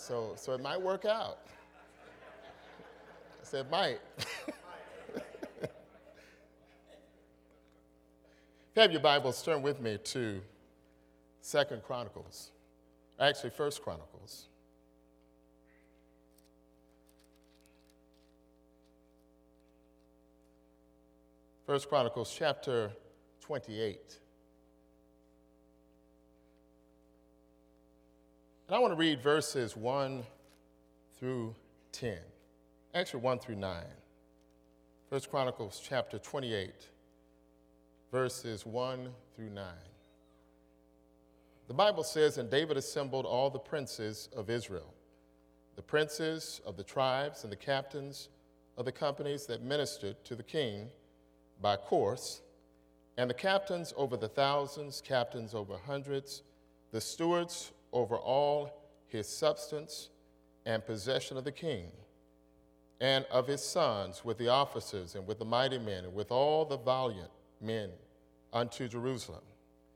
So it might work out. I said, might. If you have your Bibles, turn with me to 2nd Chronicles. Actually, 1st Chronicles. First Chronicles chapter 28. And I want to read verses 1 through 10. Actually, 1 through 9. First Chronicles chapter 28, verses 1 through 9. The Bible says, "And David assembled all the princes of Israel, the princes of the tribes and the captains of the companies that ministered to the king by course, and the captains over the thousands, captains over hundreds, the stewards over all his substance and possession of the king, and of his sons, with the officers and with the mighty men, and with all the valiant men unto Jerusalem.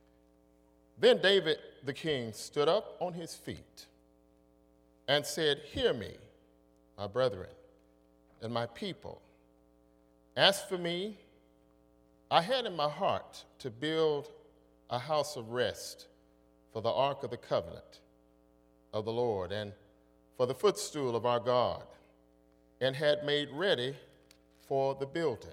Then David the king stood up on his feet and said, Hear me, my brethren, and my people. As for me, I had in my heart to build a house of rest for the ark of the covenant of the Lord and for the footstool of our God, and had made ready for the building.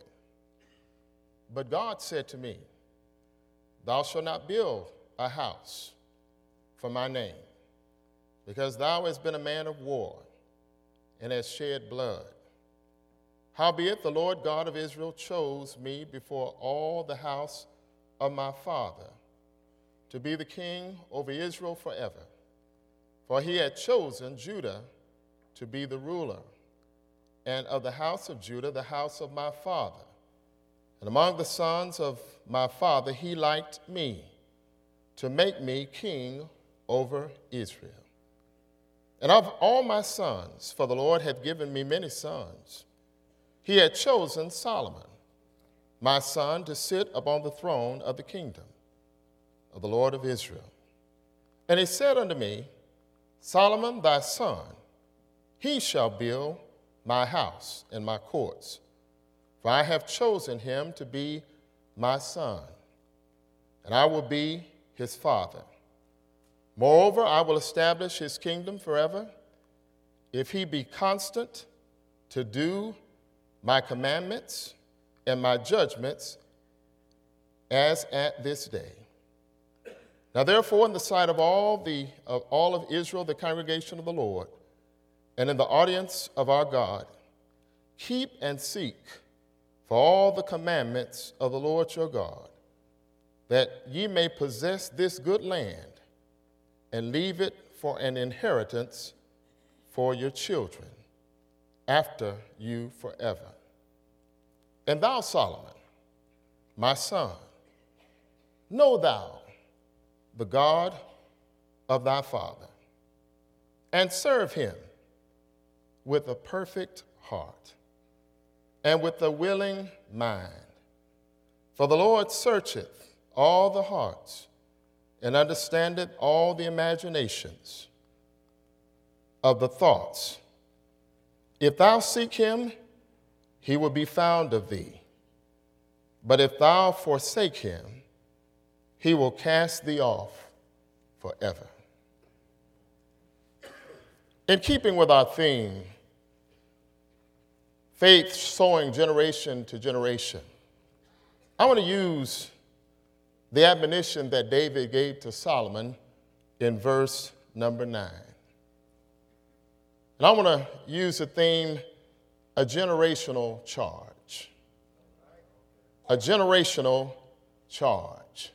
But God said to me, Thou shalt not build a house for my name, because thou hast been a man of war and hast shed blood. Howbeit the Lord God of Israel chose me before all the house of my father to be the king over Israel forever. For he had chosen Judah to be the ruler, and of the house of Judah the house of my father. And among the sons of my father he liked me, to make me king over Israel. And of all my sons, for the Lord hath given me many sons, he had chosen Solomon, my son, to sit upon the throne of the kingdom of the Lord of Israel. And he said unto me, Solomon thy son, he shall build my house and my courts, for I have chosen him to be my son, and I will be his father. Moreover, I will establish his kingdom forever, if he be constant to do my commandments and my judgments as at this day. Now therefore, in the sight of all of Israel, the congregation of the Lord, and in the audience of our God, keep and seek for all the commandments of the Lord your God, that ye may possess this good land and leave it for an inheritance for your children after you forever. And thou, Solomon, my son, know thou the God of thy father, and serve him with a perfect heart and with a willing mind. For the Lord searcheth all the hearts and understandeth all the imaginations of the thoughts. If thou seek him, he will be found of thee. But if thou forsake him, he will cast thee off forever. In keeping with our theme, faith sowing generation to generation, I want to use the admonition that David gave to Solomon in verse number 9. And I want to use the theme, a generational charge. A generational charge.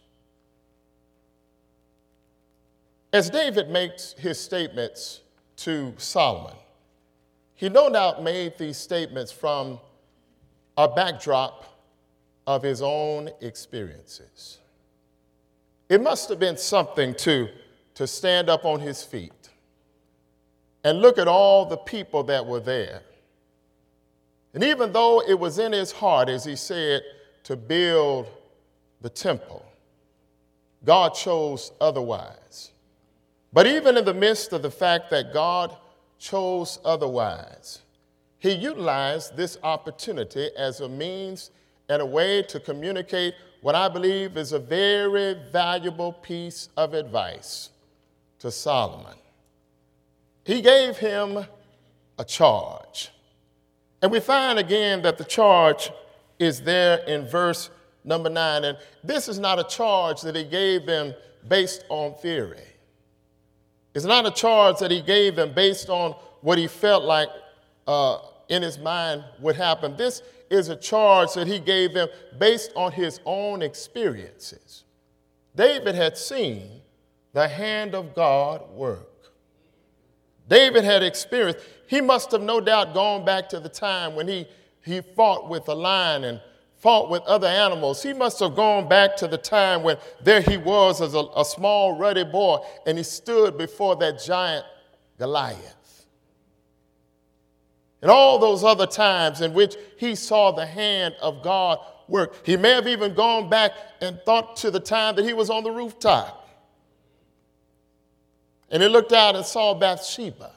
As David makes his statements to Solomon, he no doubt made these statements from a backdrop of his own experiences. It must have been something to stand up on his feet and look at all the people that were there. And even though it was in his heart, as he said, to build the temple, God chose otherwise. But even in the midst of the fact that God chose otherwise. He utilized this opportunity as a means and a way to communicate what I believe is a very valuable piece of advice to Solomon. He gave him a charge. And we find again that the charge is there in verse number 9. And this is not a charge that he gave them based on theory. It's not a charge that he gave them based on what he felt like in his mind would happen. This is a charge that he gave them based on his own experiences. David had seen the hand of God work. David had experienced, he must have no doubt gone back to the time when he fought with a lion and fought with other animals. He must have gone back to the time when there he was as a small ruddy boy and he stood before that giant Goliath. And all those other times in which he saw the hand of God work. He may have even gone back and thought to the time that he was on the rooftop. And he looked out and saw Bathsheba.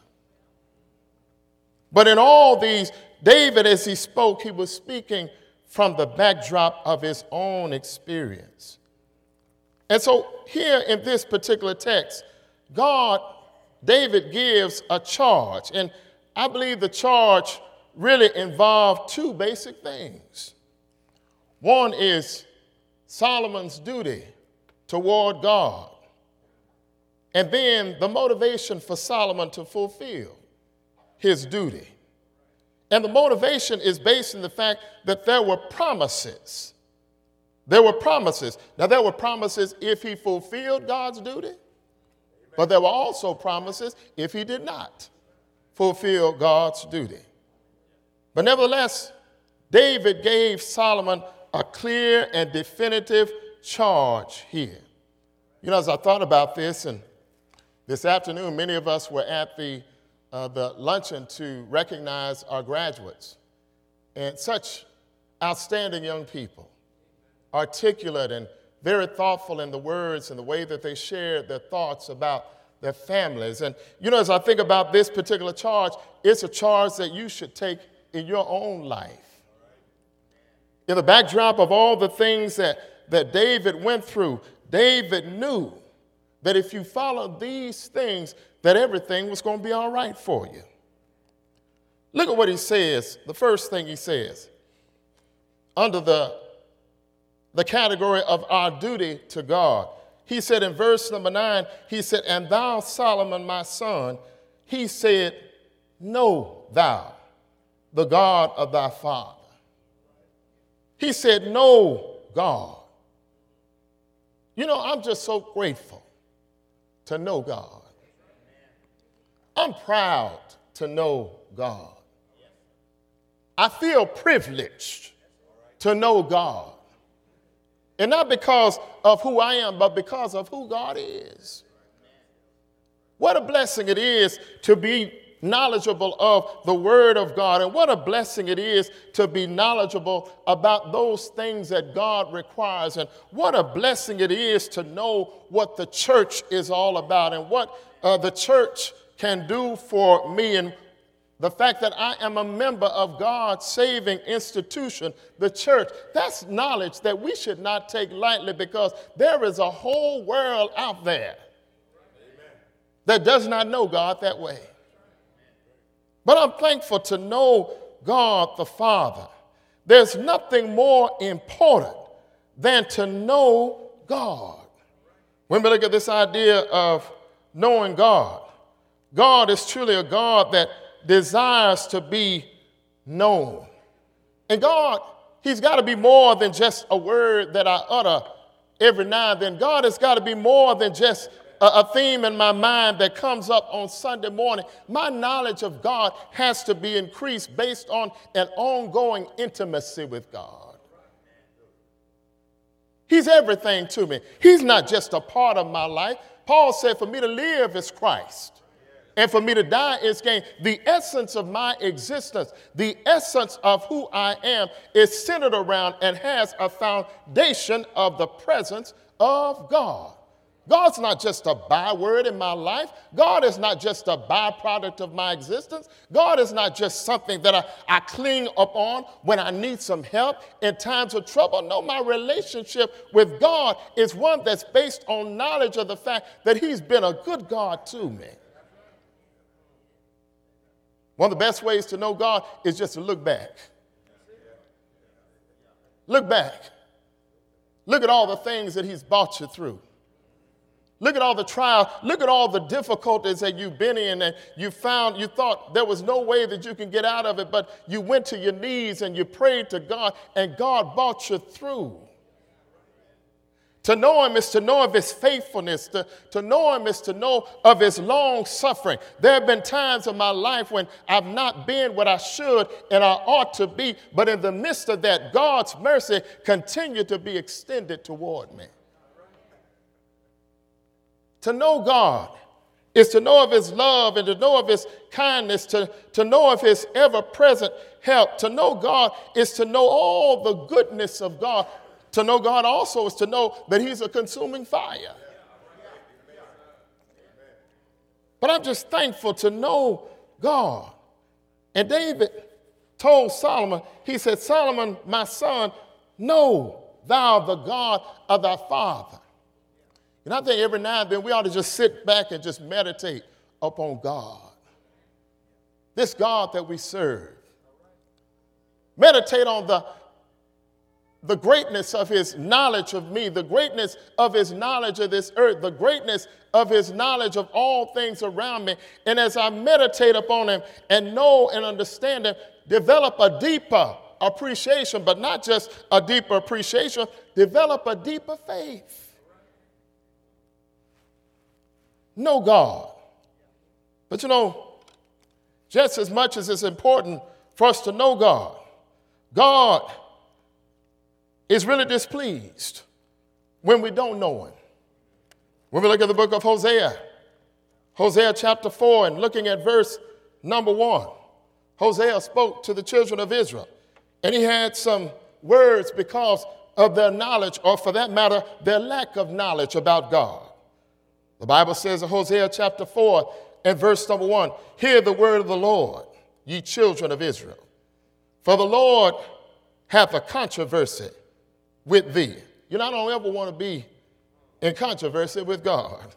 But in all these, David, as he spoke, he was speaking from the backdrop of his own experience. And so here in this particular text, David gives a charge. And I believe the charge really involved two basic things. One is Solomon's duty toward God. And then the motivation for Solomon to fulfill his duty. And the motivation is based on the fact that there were promises. There were promises. Now, there were promises if he fulfilled God's duty, but there were also promises if he did not fulfill God's duty. But nevertheless, David gave Solomon a clear and definitive charge here. You know, as I thought about this, and this afternoon, many of us were at the luncheon to recognize our graduates, and such outstanding young people, articulate and very thoughtful in the words and the way that they shared their thoughts about their families. And, you know, as I think about this particular charge, it's a charge that you should take in your own life. In the backdrop of all the things that David went through, David knew that if you followed these things, that everything was going to be all right for you. Look at what he says. The first thing he says, under the category of our duty to God. He said in verse number 9, he said, "And thou, Solomon, my son," he said, "Know thou the God of thy father." He said, "Know God." You know, I'm just so grateful to know God. I'm proud to know God. I feel privileged to know God. And not because of who I am, but because of who God is. What a blessing it is to be knowledgeable of the Word of God. And what a blessing it is to be knowledgeable about those things that God requires. And what a blessing it is to know what the church is all about and what the church can do for me, and the fact that I am a member of God's saving institution, the church. That's knowledge that we should not take lightly, because there is a whole world out there that does not know God that way. But I'm thankful to know God the Father. There's nothing more important than to know God. When we look at this idea of knowing God, God is truly a God that desires to be known. And God, he's got to be more than just a word that I utter every now and then. God has got to be more than just a theme in my mind that comes up on Sunday morning. My knowledge of God has to be increased based on an ongoing intimacy with God. He's everything to me. He's not just a part of my life. Paul said, for me to live is Christ, and for me to die is gain. The essence of my existence, the essence of who I am, is centered around and has a foundation of the presence of God. God's not just a byword in my life. God is not just a byproduct of my existence. God is not just something that I cling upon when I need some help in times of trouble. No, my relationship with God is one that's based on knowledge of the fact that he's been a good God to me. One of the best ways to know God is just to look back. Look back. Look at all the things that he's brought you through. Look at all the trials. Look at all the difficulties that you've been in, and you thought there was no way that you can get out of it, but you went to your knees and you prayed to God, and God brought you through. To know him is to know of his faithfulness. To know him is to know of his long suffering. There have been times in my life when I've not been what I should and I ought to be, but in the midst of that, God's mercy continued to be extended toward me. To know God is to know of his love and to know of his kindness, to know of his ever-present help. To know God is to know all the goodness of God. To know God also is to know that he's a consuming fire. But I'm just thankful to know God. And David told Solomon, he said, Solomon, my son, know thou the God of thy father. And I think every now and then we ought to just sit back and just meditate upon God. This God that we serve. Meditate on the greatness of his knowledge of me, the greatness of his knowledge of this earth, the greatness of his knowledge of all things around me. And as I meditate upon him and know and understand him, develop a deeper appreciation, but not just a deeper appreciation, develop a deeper faith. Know God. But you know, just as much as it's important for us to know God, God is really displeased when we don't know him. When we look at the book of Hosea, Hosea chapter 4, and looking at verse number 1, Hosea spoke to the children of Israel, and he had some words because of their knowledge, or for that matter, their lack of knowledge about God. The Bible says in Hosea chapter 4 and verse number 1, hear the word of the Lord, ye children of Israel. For the Lord hath a controversy with thee. You know, I don't ever want to be in controversy with God.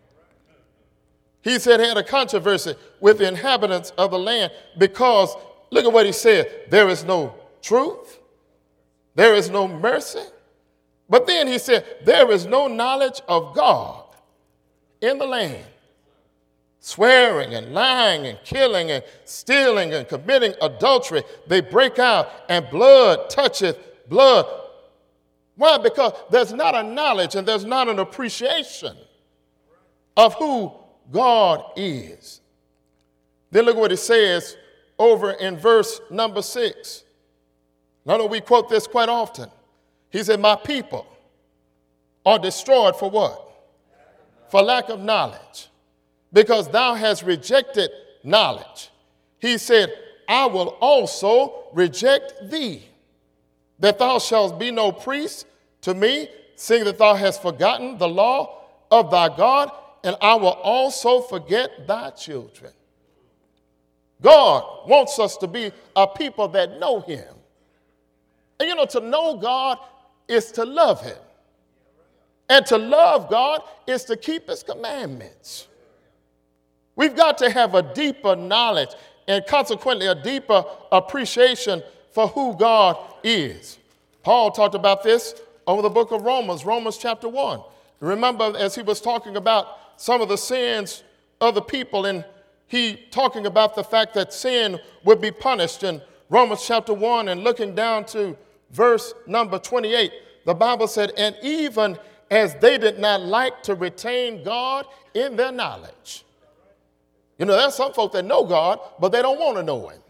He said he had a controversy with the inhabitants of the land because, look at what he said, there is no truth, there is no mercy. But then he said, there is no knowledge of God in the land. Swearing and lying and killing and stealing and committing adultery, they break out, and blood toucheth blood. Why? Because there's not a knowledge and there's not an appreciation of who God is. Then look what it says over in verse number 6. I know we quote this quite often. He said, my people are destroyed for what? For lack of knowledge, because thou hast rejected knowledge. He said, I will also reject thee, that thou shalt be no priest to me, seeing that thou hast forgotten the law of thy God, and I will also forget thy children. God wants us to be a people that know him. And you know, to know God is to love him. And to love God is to keep his commandments. We've got to have a deeper knowledge and consequently a deeper appreciation for who God is. Paul talked about this over the book of Romans chapter 1. Remember, as he was talking about some of the sins of the people, and he talking about the fact that sin would be punished in Romans chapter 1 and looking down to verse number 28, the Bible said, and even as they did not like to retain God in their knowledge. You know, there's some folk that know God, but they don't want to know him.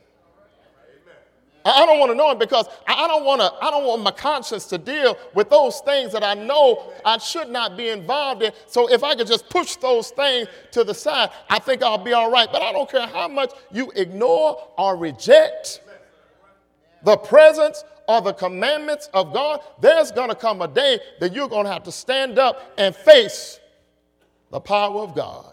I don't want to know him because I don't want my conscience to deal with those things that I know I should not be involved in. So if I could just push those things to the side, I think I'll be all right. But I don't care how much you ignore or reject the presence or the commandments of God, there's going to come a day that you're going to have to stand up and face the power of God.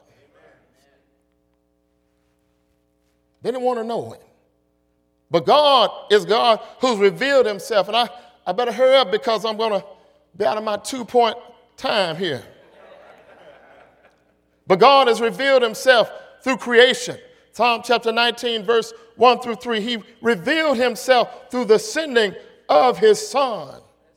They didn't want to know him. But God is God who's revealed himself. And I better hurry up because I'm going to be out of my 2-point time here. But God has revealed himself through creation. Psalm chapter 19, verse 1 through 3. He revealed himself through the sending of his son.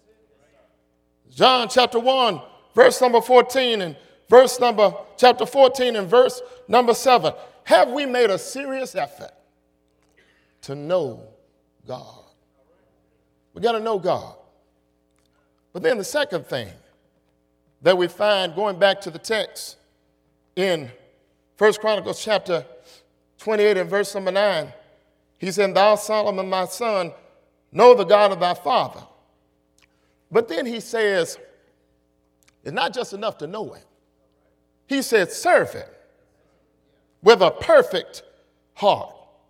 John chapter 1, verse number 14 and chapter 14 and verse number 7. Have we made a serious effort to know God? We got to know God. But then the second thing that we find, going back to the text in 1 Chronicles chapter 28 and verse number 9, he said, "Thou, Solomon, my son, know the God of thy father." But then he says, it's not just enough to know him. He said, serve him with a perfect heart.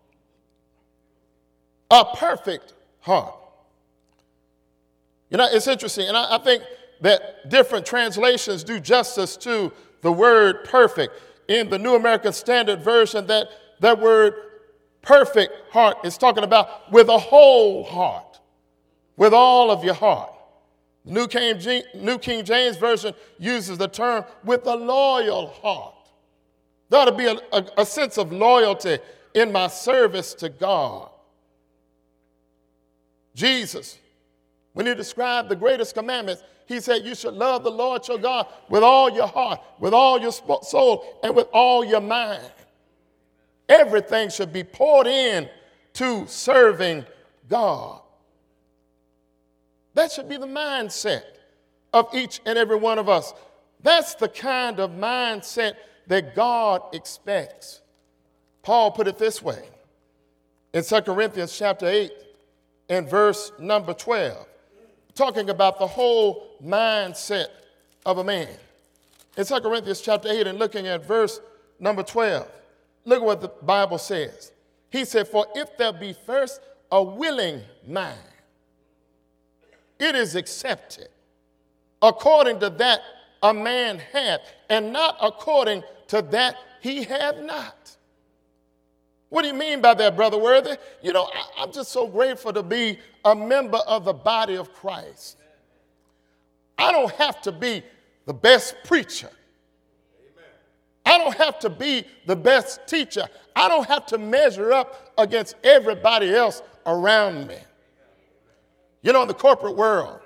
A perfect heart. You know, it's interesting, and I think that different translations do justice to the word perfect. In the New American Standard Version, that word perfect heart is talking about with a whole heart, with all of your heart. The New King James Version uses the term with a loyal heart. There ought to be a sense of loyalty in my service to God. Jesus, when he described the greatest commandments, he said you should love the Lord your God with all your heart, with all your soul, and with all your mind. Everything should be poured in to serving God. That should be the mindset of each and every one of us. That's the kind of mindset that God expects. Paul put it this way in 2 Corinthians chapter 8 and verse number 12, talking about the whole mindset of a man. In 2 Corinthians chapter 8 and looking at verse number 12, look at what the Bible says. He said, "For if there be first a willing mind, it is accepted according to that a man hath, and not according to that he hath not." What do you mean by that, Brother Worthy? You know, I'm just so grateful to be a member of the body of Christ. I don't have to be the best preacher. I don't have to be the best teacher. I don't have to measure up against everybody else around me. You know, in the corporate world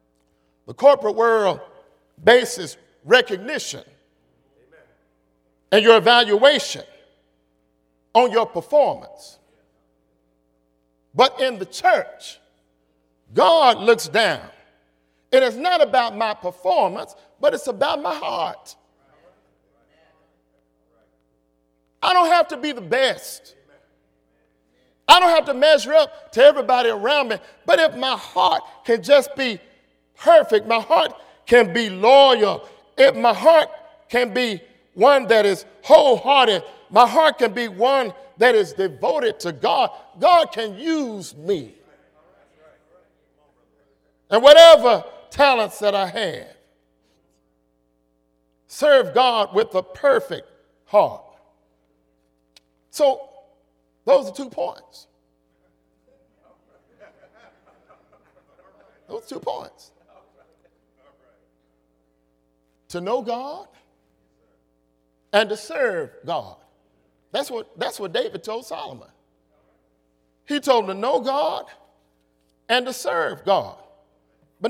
bases recognition and your evaluation on your performance. But in the church, God looks down. And it's not about my performance, but it's about my heart. I don't have to be the best. I don't have to measure up to everybody around me. But if my heart can just be perfect, my heart can be loyal, if my heart can be one that is wholehearted, my heart can be one that is devoted to God, God can use me. And whatever talents that I have, serve God with a perfect heart. So, those are 2 points. Those 2 points. To know God and to serve God. That's what David told Solomon. He told him to know God and to serve God. But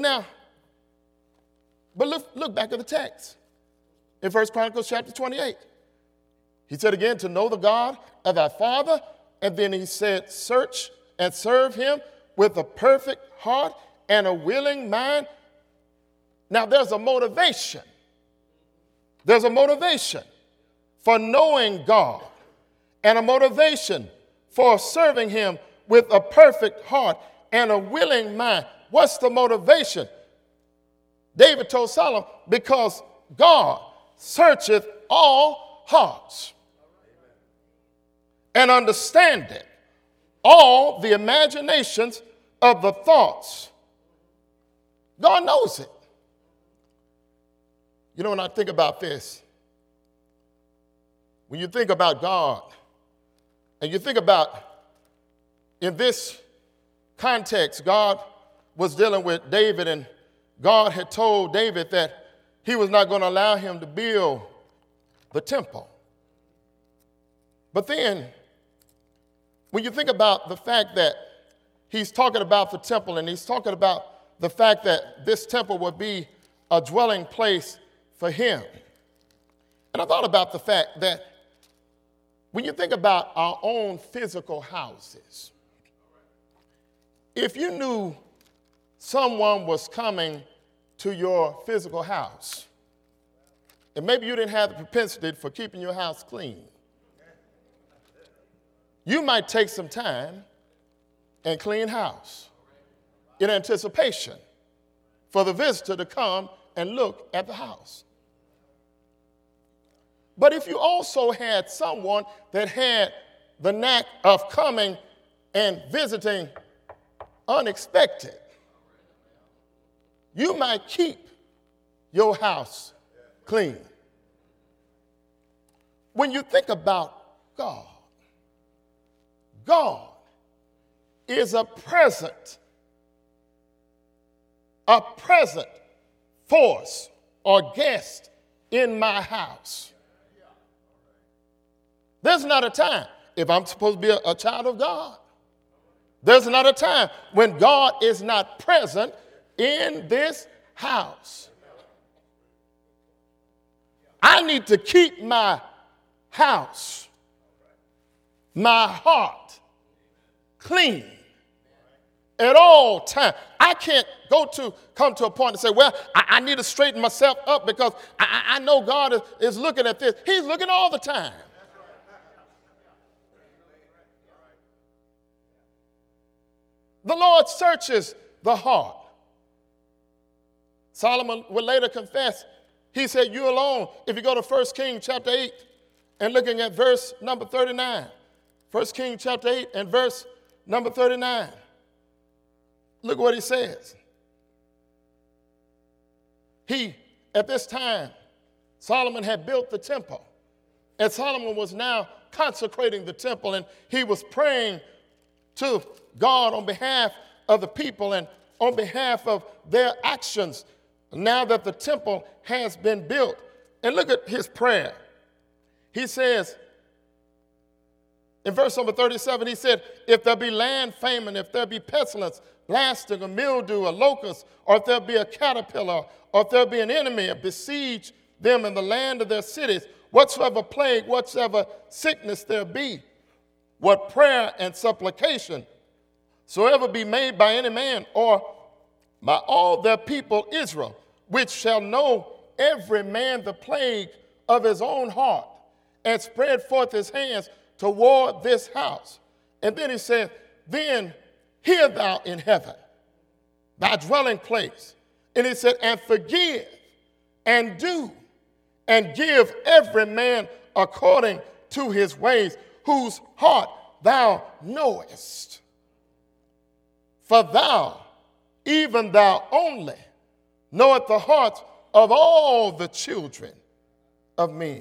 look back at the text in 1 Chronicles chapter 28. He said again, to know the God of thy father, and then he said, search and serve him with a perfect heart and a willing mind. Now there's a motivation. There's a motivation for knowing God and a motivation for serving him with a perfect heart and a willing mind. What's the motivation? David told Solomon, because God searcheth all hearts and understandeth all the imaginations of the thoughts. God knows it. You know, when I think about this, when you think about God, and you think about in this context, God was dealing with David, and God had told David that he was not going to allow him to build the temple. But then, when you think about the fact that he's talking about the temple, and he's talking about the fact that this temple would be a dwelling place for him. And I thought about the fact that when you think about our own physical houses, if you knew someone was coming to your physical house, and maybe you didn't have the propensity for keeping your house clean, you might take some time and clean house in anticipation for the visitor to come and look at the house. But if you also had someone that had the knack of coming and visiting unexpected, you might keep your house clean. When you think about God, God is a present force or guest in my house. There's not a time, if I'm supposed to be a child of God, there's not a time when God is not present in this house. I need to keep my house, my heart clean at all times. I can't come to a point and say, well, I need to straighten myself up because I know God is looking at this. He's looking all the time. The Lord searches the heart. Solomon would later confess, he said, you alone, if you go to 1 Kings chapter 8 and looking at verse number 39, 1 Kings chapter 8 and verse number 39, look what he says. At this time, Solomon had built the temple, and Solomon was now consecrating the temple, and he was praying to God on behalf of the people and on behalf of their actions now that the temple has been built. And look at his prayer. He says, in verse number 37, he said, if there be land famine, if there be pestilence, lasting, a mildew, a locust, or if there be a caterpillar, or if there be an enemy, besiege them in the land of their cities, whatsoever plague, whatsoever sickness there be, what prayer and supplication soever be made by any man or by all their people Israel, which shall know every man the plague of his own heart, and spread forth his hands toward this house. And then he said, then hear thou in heaven, thy dwelling place. And he said, and forgive and do and give every man according to his ways, whose heart thou knowest. For thou, even thou only, knoweth the hearts of all the children of men.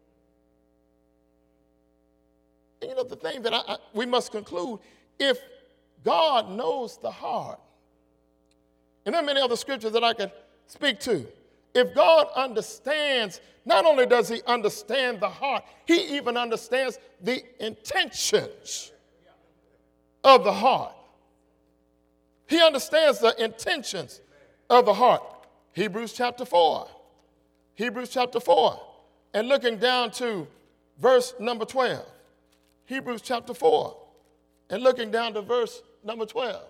And you know, the thing that we must conclude, if God knows the heart, and there are many other scriptures that I could speak to. If God understands, not only does he understand the heart, he even understands the intentions of the heart. He understands the intentions of the heart. Hebrews chapter 4. Hebrews chapter 4. And looking down to verse number 12. Hebrews chapter 4. And looking down to verse number 12.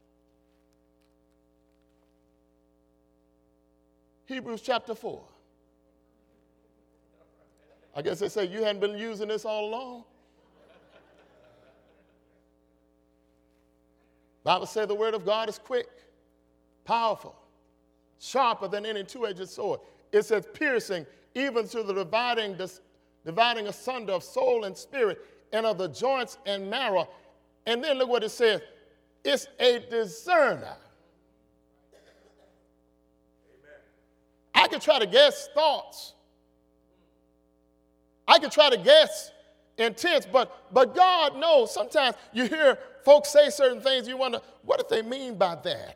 Hebrews chapter 4. I guess they say you hadn't been using this all along. Bible says the word of God is quick, powerful, sharper than any two-edged sword. It says piercing even to the dividing asunder of soul and spirit and of the joints and marrow. And then look what it says. It's a discerner. I can try to guess thoughts. I can try to guess intents, but God knows. Sometimes you hear folks say certain things, you wonder, what do they mean by that?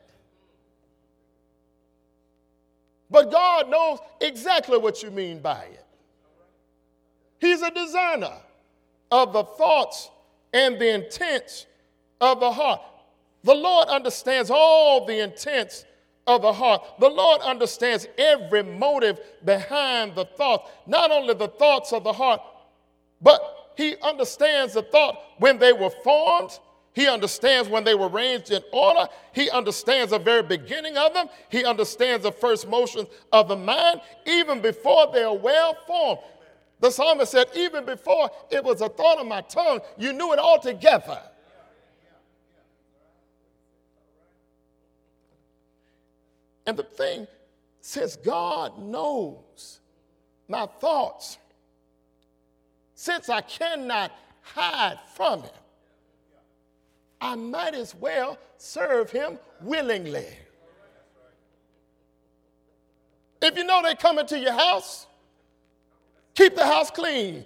But God knows exactly what you mean by it. He's a discerner of the thoughts and the intents of the heart. The Lord understands all the intents of the heart. The Lord understands every motive behind the thoughts, not only the thoughts of the heart, but he understands the thought when they were formed. He understands when they were arranged in order. He understands the very beginning of them. He understands the first motions of the mind, even before they are well formed. The psalmist said, even before it was a thought of my tongue, you knew it altogether. And the thing, since God knows my thoughts, since I cannot hide from him, I might as well serve him willingly. If you know they're coming to your house, keep the house clean.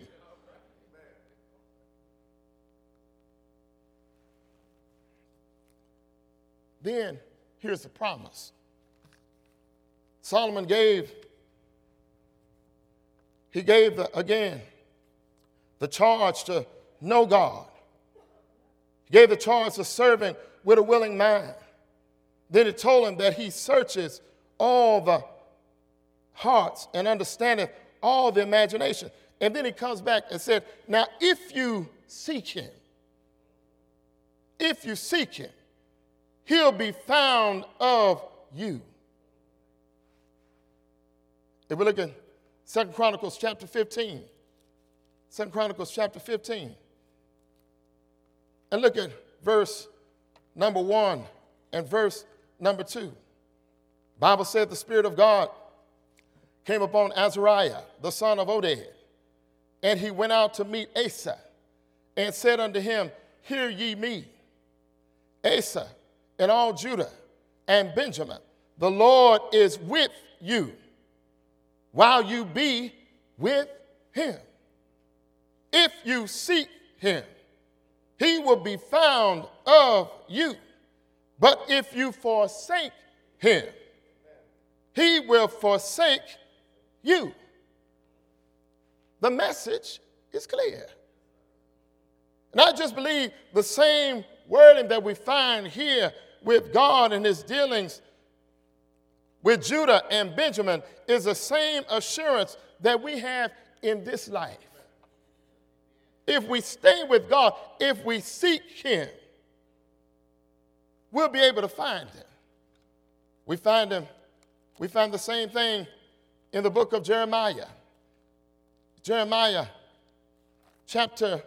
Then here's the promise. Solomon gave the charge to know God. He gave the charge to serving with a willing mind. Then he told him that he searches all the hearts and understandeth all the imagination. And then he comes back and said, now if you seek him, he'll be found of you. If we look at 2 Chronicles chapter 15, 2 Chronicles chapter 15, and look at verse number 1 and verse number 2. The Bible said the Spirit of God came upon Azariah, the son of Oded, and he went out to meet Asa, and said unto him, hear ye me, Asa, and all Judah and Benjamin, the Lord is with you, while you be with him. If you seek him, he will be found of you. But if you forsake him, he will forsake you. The message is clear. And I just believe the same wording that we find here with God and his dealings with Judah and Benjamin is the same assurance that we have in this life. If we stay with God, if we seek him, we'll be able to find him. We find the same thing in the book of Jeremiah. Jeremiah chapter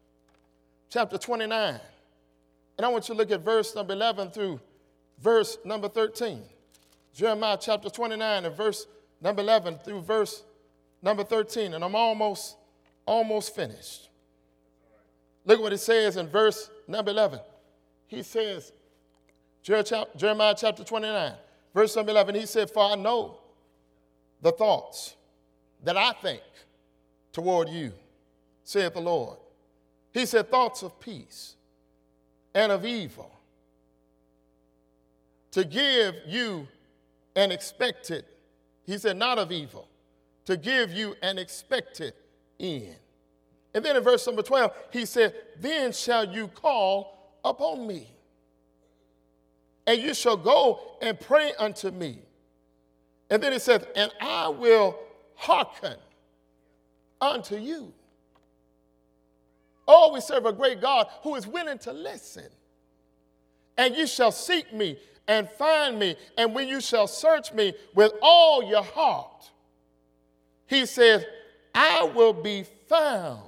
29. And I want you to look at verse number 11 through verse number 13. Jeremiah chapter 29 and verse number 11 through verse number 13. And I'm almost finished. Look what it says in verse number 11. He says, Jeremiah chapter 29, verse number 11, he said, for I know the thoughts that I think toward you, saith the Lord. He said, thoughts of peace and of evil, to give you an expected, he said, not of evil, to give you an expected end. And then in verse number 12, he said, then shall you call upon me, and you shall go and pray unto me. And then he says, and I will hearken unto you. Oh, we serve a great God who is willing to listen. And you shall seek me and find me, and when you shall search me with all your heart, he says, I will be found.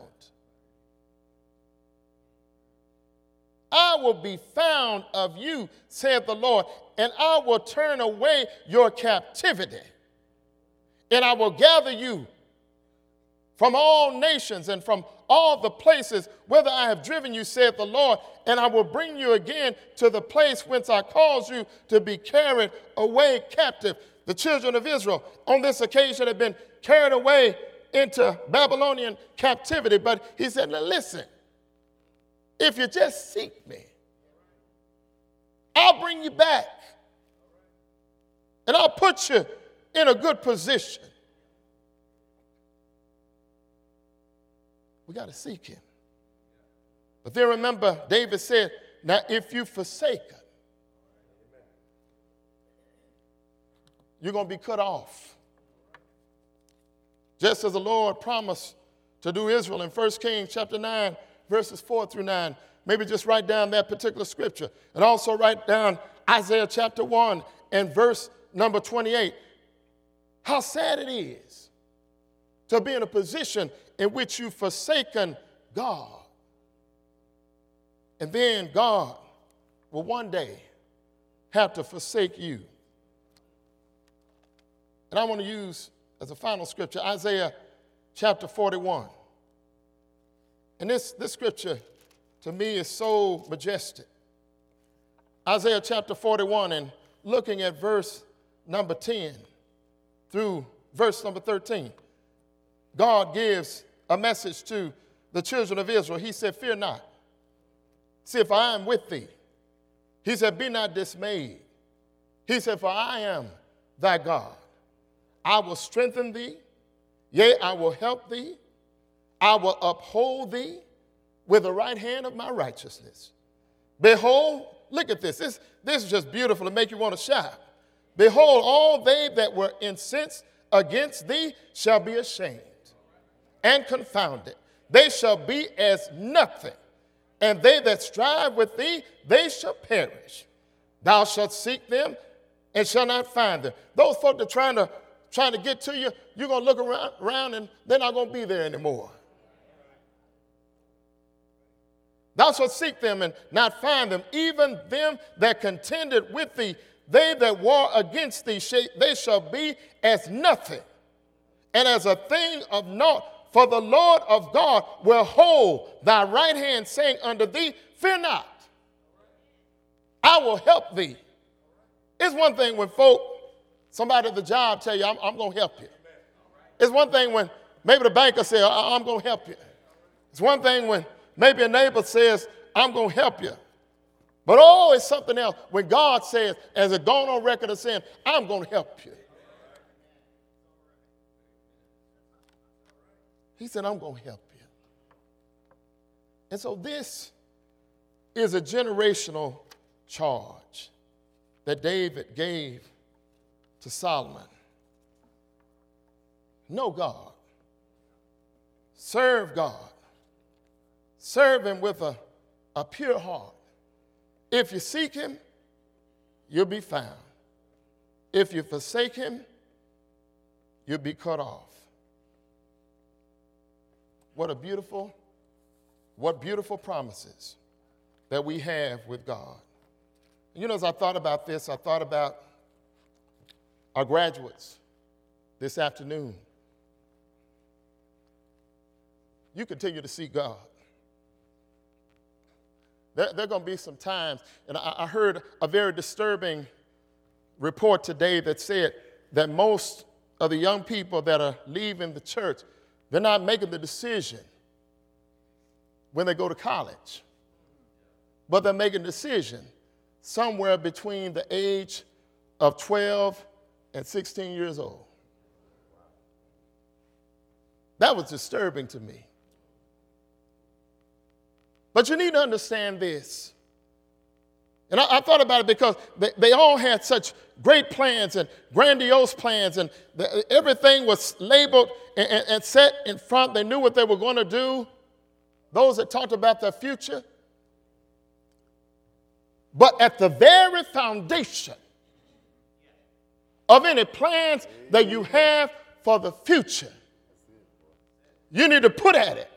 I will be found of you, saith the Lord, and I will turn away your captivity, and I will gather you from all nations and from all the places whither I have driven you, saith the Lord, and I will bring you again to the place whence I caused you to be carried away captive. The children of Israel on this occasion have been carried away into Babylonian captivity. But he said, now listen, if you just seek me, I'll bring you back. And I'll put you in a good position. We got to seek him. But then remember, David said, now if you forsake him, you're going to be cut off. Just as the Lord promised to do Israel in 1 Kings chapter 9, verses 4 through 9. Maybe just write down that particular scripture. And also write down Isaiah chapter 1 and verse number 28. How sad it is to be in a position in which you've forsaken God. And then God will one day have to forsake you. And I want to use as a final scripture Isaiah chapter 41. And this scripture to me is so majestic. Isaiah chapter 41, and looking at verse number 10 through verse number 13. God gives a message to the children of Israel. He said, fear not. See, if I am with thee. He said, be not dismayed. He said, for I am thy God. I will strengthen thee. Yea, I will help thee. I will uphold thee with the right hand of my righteousness. Behold, look at this. This is just beautiful to make you want to shout. Behold, all they that were incensed against thee shall be ashamed and confounded. They shall be as nothing. And they that strive with thee, they shall perish. Thou shalt seek them and shall not find them. Those folk that are trying to get to you, you're going to look around and they're not going to be there anymore. Thou shalt seek them and not find them, even them that contended with thee. They that war against thee, they shall be as nothing, and as a thing of naught. For the Lord of God will hold thy right hand, saying unto thee, fear not, I will help thee. It's one thing when somebody at the job tell you, I'm going to help you. It's one thing when maybe the banker says, I'm going to help you. It's one thing when maybe a neighbor says, I'm going to help you. But it's something else when God says, as a gone on record of saying, I'm going to help you. He said, I'm going to help you. And so this is a generational charge that David gave to Solomon. Know God. Serve God. Serve him with a pure heart. If you seek him, you'll be found. If you forsake him, you'll be cut off. What beautiful promises that we have with God. You know, as I thought about this, I thought about our graduates this afternoon. You continue to seek God. There are going to be some times, and I heard a very disturbing report today that said that most of the young people that are leaving the church, they're not making the decision when they go to college, but they're making a decision somewhere between the age of 12 and 16 years old. That was disturbing to me. But you need to understand this. And I thought about it because they all had such great plans and grandiose plans, and everything was labeled and set in front. They knew what they were going to do. Those that talked about their future. But at the very foundation of any plans that you have for the future, you need to put at it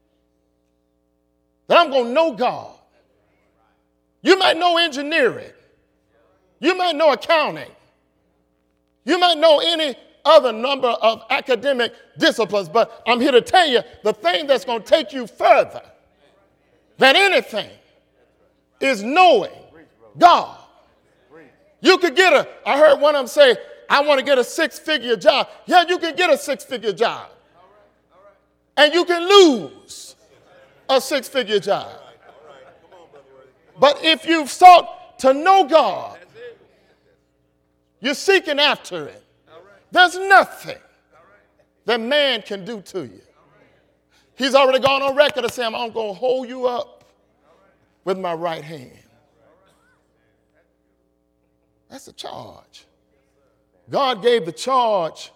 that I'm going to know God. You might know engineering. You might know accounting. You might know any other number of academic disciplines, but I'm here to tell you the thing that's going to take you further than anything is knowing God. You could I heard one of them say, I want to get a 6-figure job. Yeah, you can get a 6-figure job. And you can lose a six-figure job. But if you've sought to know God, you're seeking after it, there's nothing that man can do to you. He's already gone on record of saying, I'm going to hold you up with my right hand. That's a charge. God gave the charge.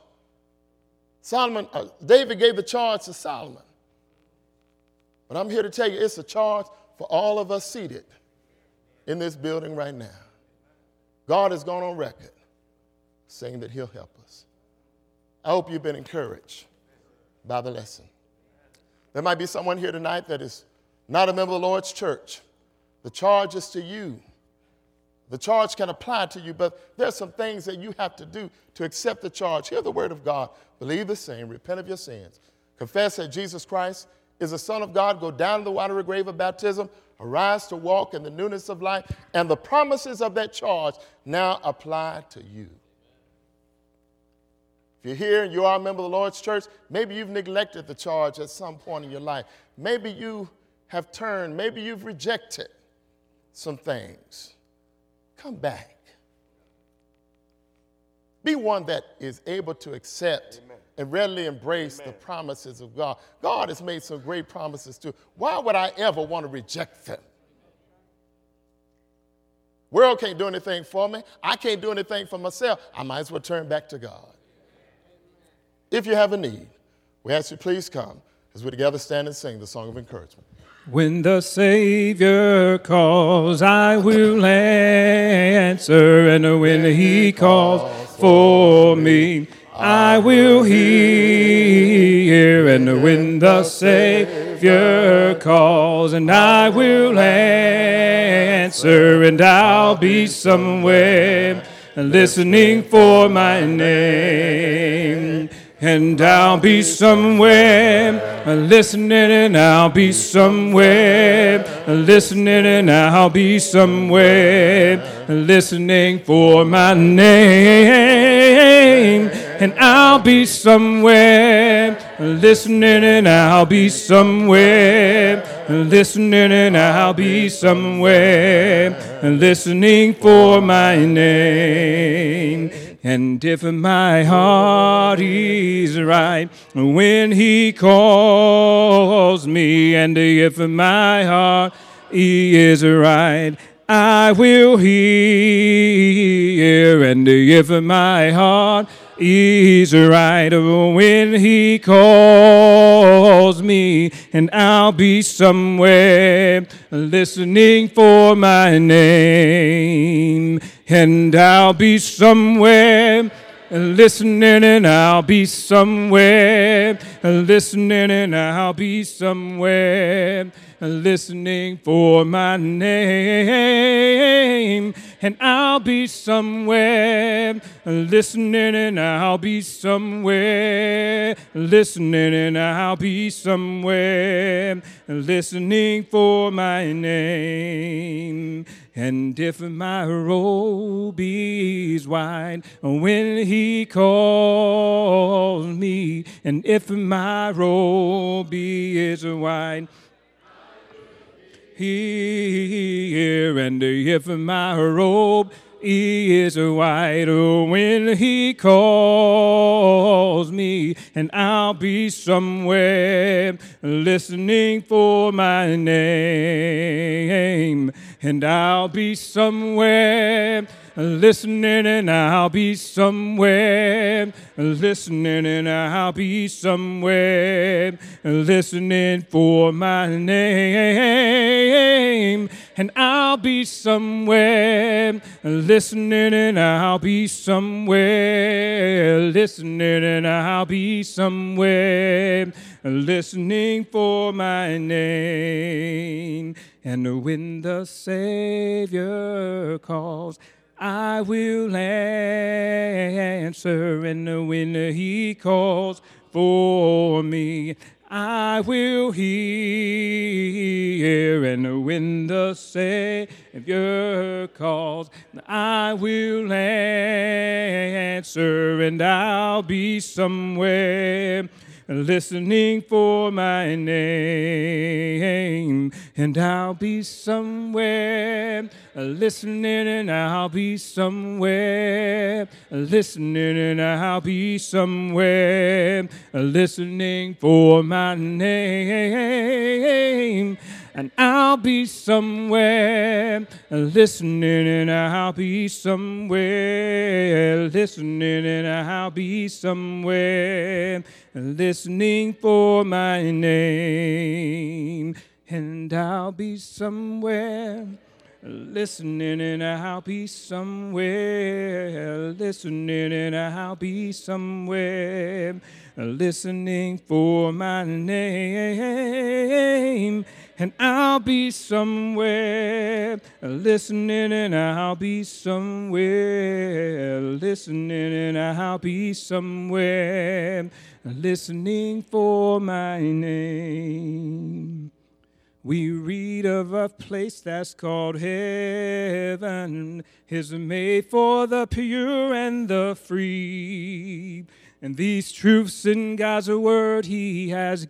David gave the charge to Solomon. But I'm here to tell you, it's a charge for all of us seated in this building right now. God has gone on record saying that he'll help us. I hope you've been encouraged by the lesson. There might be someone here tonight that is not a member of the Lord's church. The charge is to you. The charge can apply to you, but there's some things that you have to do to accept the charge. Hear the word of God. Believe the same. Repent of your sins. Confess that Jesus Christ is the Son of God. Go down to the watery grave of baptism. Arise to walk in the newness of life. And the promises of that charge now apply to you. If you're here and you are a member of the Lord's church, maybe you've neglected the charge at some point in your life. Maybe you have turned. Maybe you've rejected some things. Come back. Be one that is able to accept and readily embrace the promises of God. God has made some great promises too. Why would I ever want to reject them? World can't do anything for me. I can't do anything for myself. I might as well turn back to God. If you have a need, we ask you please come as we together stand and sing the song of encouragement. When the Savior calls, I will answer, and when he calls for me, I will hear. And when the Savior calls, and I will answer, and I'll be somewhere listening for my name. And I'll be somewhere listening, and I'll be somewhere listening, and I'll be somewhere listening for my name. And I'll be somewhere listening, and I'll be somewhere listening, and I'll be somewhere listening for my name. And if my heart is right when he calls me, and if my heart is right, I will hear. And if my heart is right when he calls me, and I'll be somewhere listening for my name. And I'll be somewhere listening, and I'll be somewhere listening, and I'll be somewhere listening for my name. And I'll be somewhere listening, and I'll be somewhere listening, and I'll be somewhere listening for my name. And if my robe is white when he calls me, and if my robe is white here, and if my robe is white when he calls me, and I'll be somewhere listening for my name. And I'll be somewhere listening, and I'll be somewhere listening, and I'll be somewhere listening for my name. And I'll be somewhere listening, and I'll be somewhere listening, and I'll be somewhere listening for my name. And when the Savior calls, I will answer, and when he calls for me, I will hear. And when the Savior calls, I will answer, and I'll be somewhere listening for my name. And I'll be somewhere listening, and I'll be somewhere listening, and I'll be somewhere listening for my name. And I'll be somewhere listening, and I'll be somewhere listening, and I'll be somewhere listening for my name. And I'll be somewhere listening, and I'll be somewhere listening, and I'll be somewhere listening for my name. And I'll be somewhere listening, and I'll be somewhere listening, and I'll be somewhere listening for my name. We read of a place that's called heaven, is made for the pure and the free. And these truths in God's word he has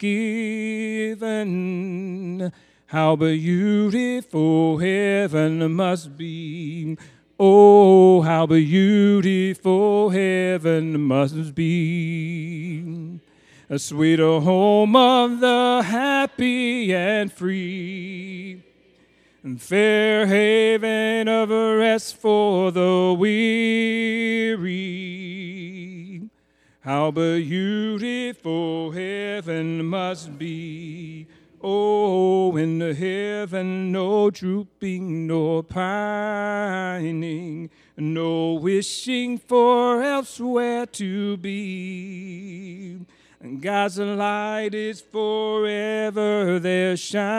given. How beautiful heaven must be. Oh, how beautiful heaven must be. A sweeter home of the happy and free. And fair haven of rest for the weary. How beautiful heaven must be. Oh, in the heaven no drooping nor pining, no wishing for elsewhere to be. God's light is forever there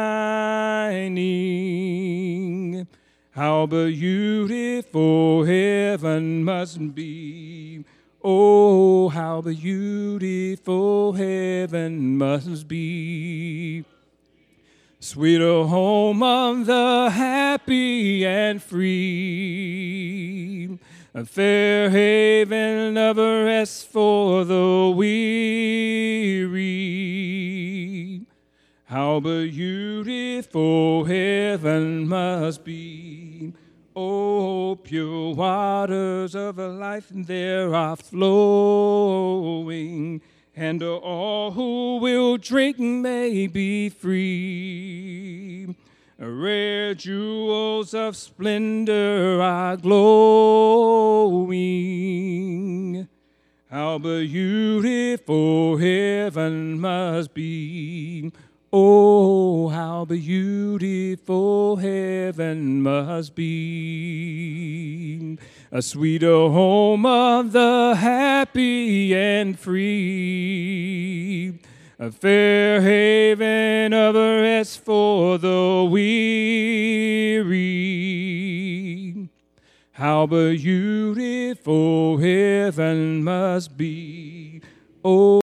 shining. How beautiful heaven must be. Oh, how beautiful heaven must be. Sweeter home of the happy and free. A fair haven of rest for the weary. How beautiful heaven must be. Oh, pure waters of life there are flowing, and all who will drink may be free. Rare jewels of splendor are glowing. How beautiful heaven must be. Oh, how beautiful heaven must be. A sweeter home of the happy and free. A fair haven of rest for the weary. How beautiful heaven must be. Oh,